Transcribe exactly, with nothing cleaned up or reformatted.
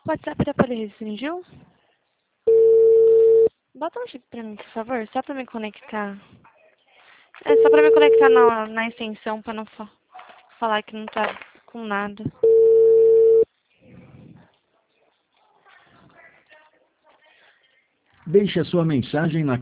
O WhatsApp da Poli restringiu? Bota um chip pra mim, por favor, só pra me conectar. É só pra me conectar na, na extensão, pra não fa falar que não tá com nada. Deixe a sua mensagem na